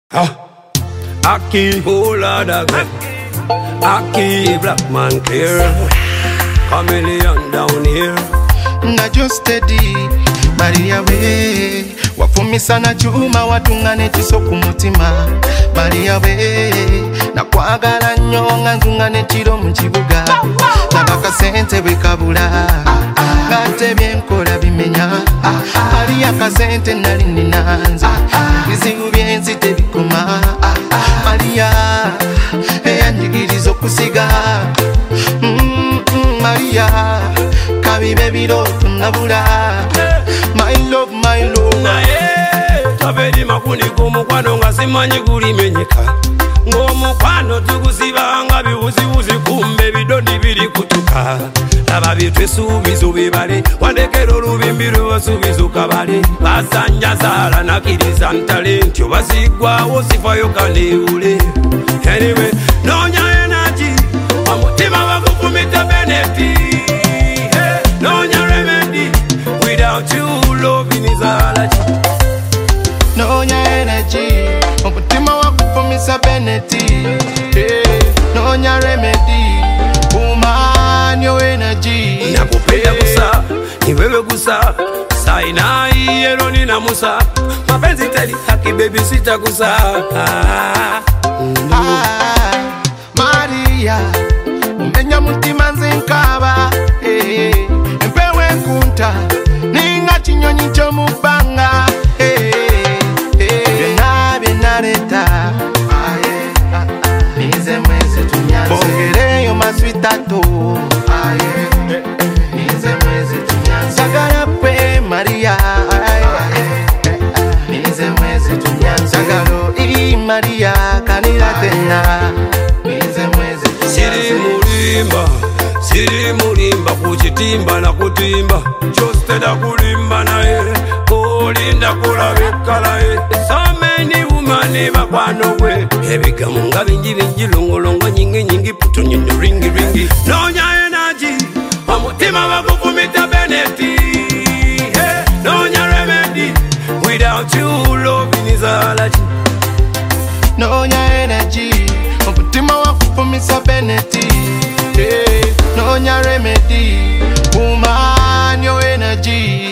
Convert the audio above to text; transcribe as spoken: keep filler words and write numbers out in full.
Ah, Aki, oh Lord again. Aki, black man clear. Chameleon down here. Na just steady, Maria we. Wafumisa na chuma watungane chisoku mutima. Maria we. Na kwagala nyonga nzungane chiro mchibuga. Na baka sente wekabula. Gate bienkola bimenya. Maria kasente nali ninanza. Bizibu bienzi tebikoma. Maria, eya njigirizo kusiga. Mm, mm, Maria, kabibe biroto nabula. My love, my love. Na ye, tabedi makuni kumukwano nga simanyi kulimenyeka. Ngomukwano tukusibanga biwuzi wuzi kumbe bidondi biri kutuka. Laba bitwesubizo bibale wandekero olubimbi lwebasubizo kabale. Basanja sala nakiriza ntalenti obasigwawo sifayo kanebule. Anyway, nonya energy omutima bagufumita beneti. Hey, nonya remedy without you loving is allergy. Nonya energy omutima wakufumisa beneti. Hey, nonya remedy woman your energy. Nakupenda kusa, ni wewe kusa. Sainai eroni na musa. Mapenzi teli haki baby sita kusa. Ah, mm. ah, Maria umenya mutima nzinkaba. Hey, empewe kunta ninga chinyonyi cho mubanga. Hey, hey, na binareta. Nize mwezi tunyanze bongereyo maswitato. Nize mwezi tunyanze sagara pe Maria. Nize mwezi tunyanze sagaro i Maria kanira tena. Nize mwezi tunyanze Siri mulimba, siri mulimba kuchitimba na kutimba. Chosteda kulimba nae, kolinda kulabeka nae. So many women bakwano we. Ebigamu nga bingi bingi longolongo nyingi nyingi putu nyinyo ringi ringi. Nonya energy, omutima bagufumita beneti. Hey, nonya remedy, without you loving is allergy. Nonya energy omutima wakufumisa beneti. Hey, nonya remedy woman your energy.